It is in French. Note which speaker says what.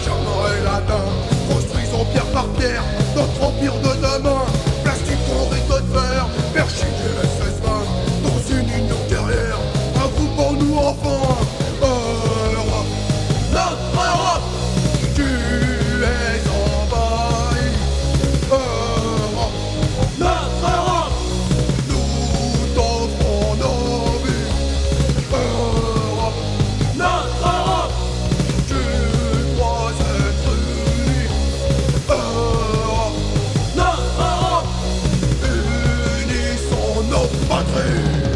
Speaker 1: charmant et latin. Construisons pierre par pierre notre empire de demain. Plastique, conduite de fer, perché du SS-20. Dans une union guerrière, un groupe en nous enfin. Europe, notre Europe, tu es envahi. Europe, notre Europe, nous t'offrons nos vies. Europe, notre Europe, tu dois être unie. Europe, notre Europe, unissons nos patries.